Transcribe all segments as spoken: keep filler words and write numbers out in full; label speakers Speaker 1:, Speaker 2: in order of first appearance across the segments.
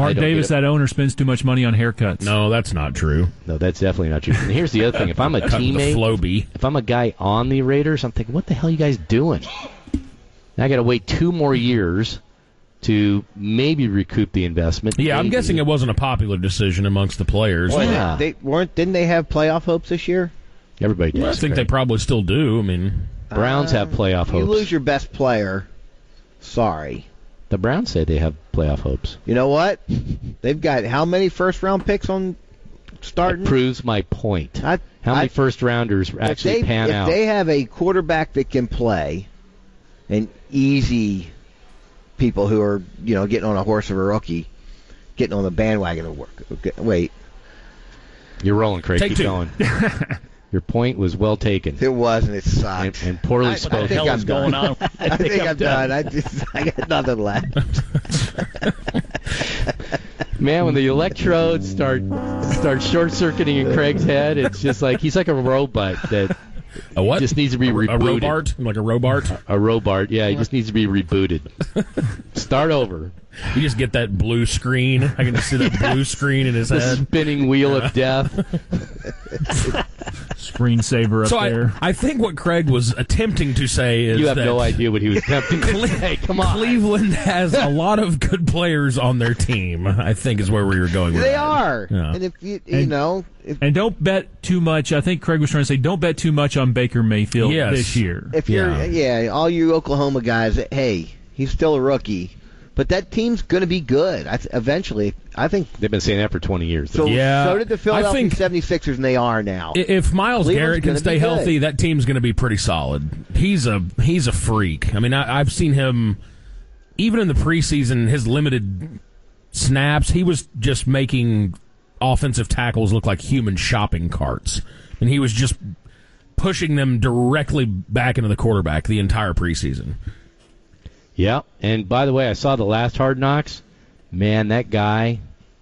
Speaker 1: Mark Davis, that owner, spends too much money on haircuts.
Speaker 2: No, that's not true.
Speaker 3: No, that's definitely not true. And here's the other thing. If I'm a teammate,
Speaker 2: Floby.
Speaker 3: if I'm a guy on the Raiders, I'm thinking, what the hell are you guys doing? Now I got to wait two more years to maybe recoup the investment.
Speaker 2: Yeah,
Speaker 3: maybe.
Speaker 2: I'm guessing it wasn't a popular decision amongst the players.
Speaker 4: Well,
Speaker 3: Yeah.
Speaker 4: they, they weren't. Didn't they have playoff hopes this year?
Speaker 3: Everybody does.
Speaker 2: I think they probably still do. I mean,
Speaker 3: Browns have playoff
Speaker 4: You
Speaker 3: hopes.
Speaker 4: lose your best player. Sorry.
Speaker 3: The Browns say they have playoff hopes.
Speaker 4: You know what? They've got how many first round picks on starting?
Speaker 3: That proves my point.
Speaker 4: I,
Speaker 3: How many
Speaker 4: I,
Speaker 3: first rounders actually
Speaker 4: if they,
Speaker 3: pan
Speaker 4: if
Speaker 3: out?
Speaker 4: If they have a quarterback that can play, and easy people who are you know getting on a horse of a rookie, getting on the bandwagon of work. Okay, wait,
Speaker 3: You're rolling, Craig.
Speaker 2: Take
Speaker 3: Keep
Speaker 2: two.
Speaker 3: going. Your point was well taken.
Speaker 4: it wasn't. It sucked.
Speaker 3: And, and poorly
Speaker 4: I- I
Speaker 3: spoken.
Speaker 4: think
Speaker 5: hell
Speaker 4: I'm
Speaker 5: is going
Speaker 4: done.
Speaker 5: on?
Speaker 4: I think I'm done. I just I got nothing left.
Speaker 3: Man, when the electrodes start start short circuiting in Craig's head, it's just like he's like a robot that
Speaker 2: a what?
Speaker 3: just needs to be
Speaker 2: a,
Speaker 3: rebooted.
Speaker 2: a robart? Like a robart?
Speaker 3: A robot, yeah, he just needs to be rebooted. Start over.
Speaker 2: You just get that blue screen. I can just see that blue screen in his
Speaker 3: The
Speaker 2: head.
Speaker 3: spinning wheel of death.
Speaker 1: Screensaver up
Speaker 2: So
Speaker 1: there.
Speaker 2: I, I think what Craig was attempting to say is
Speaker 3: You have
Speaker 2: that
Speaker 3: no idea what he was attempting to say. Come on.
Speaker 2: Cleveland has a lot of good players on their team, I think is where we were going with
Speaker 4: They
Speaker 2: that.
Speaker 4: are,
Speaker 2: Yeah.
Speaker 4: and if you you
Speaker 1: And-
Speaker 4: know if
Speaker 1: And don't bet too much. I think Craig was trying to say don't bet too much on Baker Mayfield
Speaker 2: Yes.
Speaker 1: this year.
Speaker 4: if you're
Speaker 2: Yeah.
Speaker 4: yeah all you Oklahoma guys, hey, he's still a rookie, but that team's going to be good. I th- eventually, I think.
Speaker 3: They've been saying that for twenty years.
Speaker 4: So,
Speaker 2: Yeah,
Speaker 4: so did the
Speaker 2: I
Speaker 4: Philadelphia
Speaker 2: think-
Speaker 4: seventy-sixers, and they are now.
Speaker 2: I- If Myles
Speaker 4: Cleveland's
Speaker 2: Garrett can
Speaker 4: gonna
Speaker 2: stay
Speaker 4: be good.
Speaker 2: healthy, that team's going to be pretty solid. He's a he's a freak. I mean, I, I've seen him even in the preseason. His limited snaps, he was just making offensive tackles look like human shopping carts, and he was just pushing them directly back into the quarterback the entire preseason.
Speaker 3: Yeah, and by the way, I saw the last Hard Knocks. Man, that guy,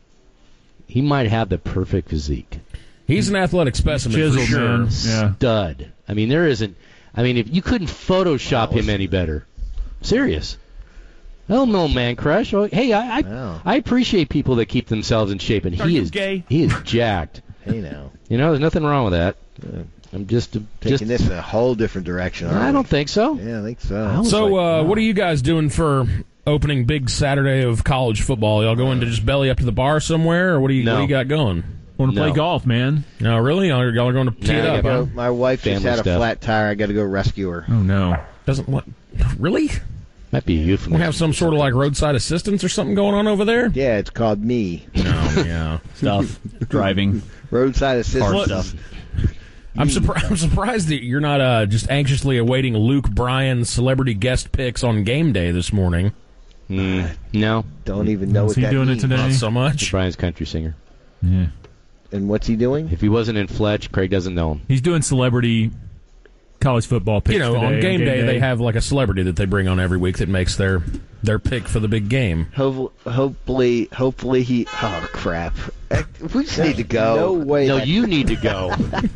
Speaker 3: he might have the perfect physique.
Speaker 2: He's an athletic specimen
Speaker 1: Chiseled,
Speaker 2: for sure.
Speaker 1: man. Yeah.
Speaker 3: Stud. I mean, there isn't. I mean, if you couldn't Photoshop him any better. Serious. Oh no, man crush. Oh, hey, I I,
Speaker 4: Wow.
Speaker 3: I appreciate people that keep themselves in shape, and
Speaker 5: Are
Speaker 3: he
Speaker 5: you
Speaker 3: is
Speaker 5: gay?
Speaker 3: he is jacked.
Speaker 4: Hey, now
Speaker 3: You know, there's nothing wrong with that. I'm just
Speaker 4: taking
Speaker 3: just.
Speaker 4: this in a whole different direction. aren't
Speaker 3: I
Speaker 4: we?
Speaker 3: don't think so.
Speaker 4: Yeah, I think so.
Speaker 3: I was
Speaker 2: So,
Speaker 3: like,
Speaker 2: uh,
Speaker 3: wow.
Speaker 2: what are you guys doing for opening big Saturday of college football? Y'all going to just belly up to the bar somewhere, or what do you
Speaker 3: No.
Speaker 2: what do you got going?
Speaker 1: Want to play
Speaker 3: No.
Speaker 1: golf, man?
Speaker 2: No, really? Y'all are, y'all are going to tee
Speaker 3: Nah,
Speaker 2: it
Speaker 3: I
Speaker 2: up?
Speaker 3: gotta
Speaker 2: Huh?
Speaker 4: Go- my wife just
Speaker 3: Family
Speaker 4: had a
Speaker 3: stuff.
Speaker 4: flat tire. I got to go rescue her.
Speaker 1: Oh no.
Speaker 2: Doesn't what? Really?
Speaker 3: Might be a euphemism.
Speaker 2: We have some sort of like roadside assistance or something going on over there?
Speaker 4: Yeah, it's called me.
Speaker 2: No, yeah.
Speaker 5: Stuff. Driving.
Speaker 4: Roadside assistance.
Speaker 5: Hard stuff.
Speaker 2: I'm, surpri- I'm surprised that you're not uh, just anxiously awaiting Luke Bryan's celebrity guest picks on game day this morning.
Speaker 3: Mm, no,
Speaker 4: Don't even know
Speaker 1: Is
Speaker 4: what
Speaker 1: he
Speaker 4: that
Speaker 1: doing it
Speaker 4: means.
Speaker 1: today?
Speaker 2: Not so much.
Speaker 3: Brian's country singer.
Speaker 1: Yeah.
Speaker 4: And what's he doing?
Speaker 3: If he wasn't in Fletch, Craig doesn't know him.
Speaker 1: He's doing celebrity college football picks
Speaker 2: You know,
Speaker 1: today,
Speaker 2: on game day, they have like a celebrity that they bring on every week that makes their their pick for the big game.
Speaker 4: Ho- hopefully, hopefully he. Oh crap! Uh, We just need to go. No way.
Speaker 3: No,
Speaker 4: that-
Speaker 3: you need to go.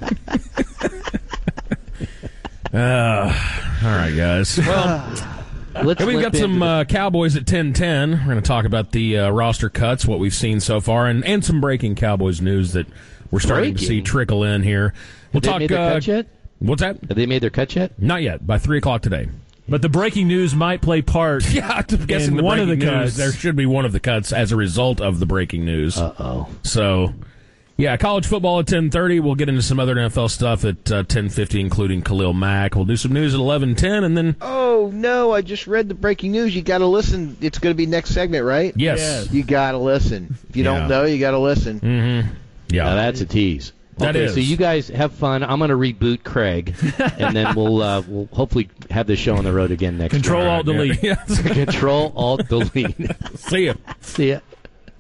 Speaker 2: Uh, all right, guys. Well,
Speaker 3: Let's
Speaker 2: we've
Speaker 3: limp
Speaker 2: got some
Speaker 3: into the-
Speaker 2: uh, Cowboys at ten ten. We're going to talk about the uh, roster cuts, what we've seen so far, and, and some breaking Cowboys news that we're starting to see
Speaker 3: Breaking?
Speaker 2: trickle in here. We'll
Speaker 3: Have they
Speaker 2: talk.
Speaker 3: made their
Speaker 2: uh,
Speaker 3: cut yet?
Speaker 2: What's that?
Speaker 3: Have they made their cut yet?
Speaker 2: Not yet. By three o'clock today.
Speaker 1: But the breaking news might play part.
Speaker 2: Yeah, I'm guessing
Speaker 1: in
Speaker 2: the
Speaker 1: one of the
Speaker 2: breaking news,
Speaker 1: cuts.
Speaker 2: there should be one of the cuts as a result of the breaking news.
Speaker 3: Uh oh.
Speaker 2: So, yeah, college football at ten thirty. We'll get into some other N F L stuff at uh, ten fifty, including Khalil Mack. We'll do some news at eleven ten, and then
Speaker 4: Oh no! I just read the breaking news. You got to listen. It's going to be next segment, right?
Speaker 2: yes,
Speaker 1: Yes.
Speaker 4: You got to listen. If you
Speaker 2: Yeah.
Speaker 4: don't know, you got to listen.
Speaker 2: mm-hmm. yeah,
Speaker 3: Now that's a tease.
Speaker 2: That
Speaker 3: okay,
Speaker 2: is.
Speaker 3: So you guys have fun. I'm going to reboot Craig, and then we'll uh, we'll hopefully have the show on the road again next.
Speaker 1: Control
Speaker 3: week.
Speaker 1: Alt Delete.
Speaker 2: Yeah.
Speaker 3: Control Alt Delete.
Speaker 2: See ya.
Speaker 3: See ya.